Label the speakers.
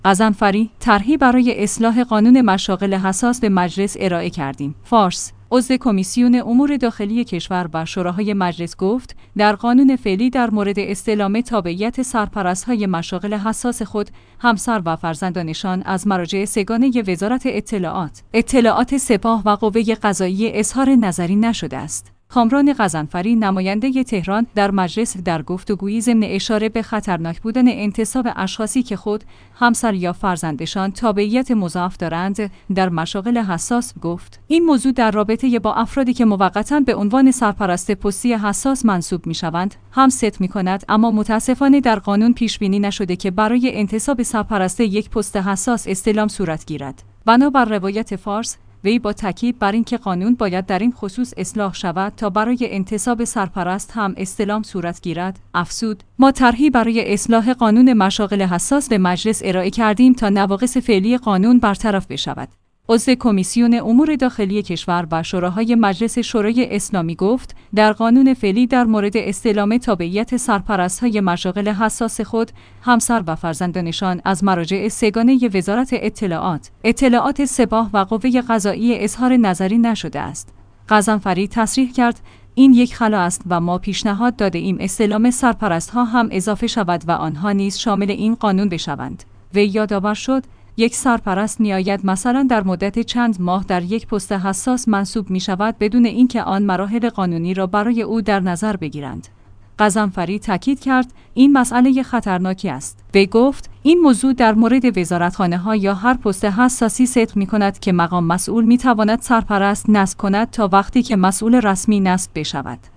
Speaker 1: غضنفری طرحی برای اصلاح قانون مشاغل حساس به مجلس ارائه کردیم. فارس عضو کمیسیون امور داخلی کشور و شوراهای مجلس گفت در قانون فعلی در مورد استعلام تابعیت سرپرست‌های مشاغل حساس خود همسر و فرزندانشان از مراجع سگانه وزارت اطلاعات سپاه و قوه قضاییه اظهار نظری نشده است. کامران غضنفری نماینده تهران در مجلس در گفتگویی ضمن اشاره به خطرناک بودن انتصاب اشخاصی که خود، همسر یا فرزندشان تابعیت مضاعف دارند در مشاغل حساس گفت: این موضوع در رابطه با افرادی که موقتاً به عنوان سرپرست پستی حساس منصوب می‌شوند هم صدق می‌کند، اما متأسفانه در قانون پیش بینی نشده که برای انتصاب سرپرست یک پست حساس استعلام صورت گیرد. بنابر روایت فارس، وی با تاکید بر اینکه قانون باید در این خصوص اصلاح شود تا برای انتصاب سرپرست هم استعلام صورت گیرد، افزود: ما طرحی برای اصلاح قانون مشاغل حساس به مجلس ارائه کردیم تا نواقص فعلی قانون برطرف بشود. عضو کمیسیون امور داخلی کشور و شوراهای مجلس شورای اسلامی گفت در قانون فعلی در مورد استعلام تابعیت سرپرست‌های مشاغل حساس خود، همسر و فرزندانشان از مراجع سگانه وزارت اطلاعات سپاه و قوه قضاییه اظهار نظری نشده است. غضنفری تصریح کرد این یک خلا است و ما پیشنهاد داده ایم استعلام سرپرست‌ها هم اضافه شود و آنها نیز شامل این قانون بشوند. وی یادآور شد یک سرپرست می‌آید مثلا در مدت چند ماه در یک پست حساس منصوب می‌شود بدون اینکه آن مراحل قانونی را برای او در نظر بگیرند. غضنفری تاکید کرد این مسئله خطرناکی است. وی گفت این موضوع در مورد وزارتخانه‌ها یا هر پست حساسی صدق می‌کند که مقام مسئول می‌تواند سرپرست نصب کند تا وقتی که مسئول رسمی نصب بشود.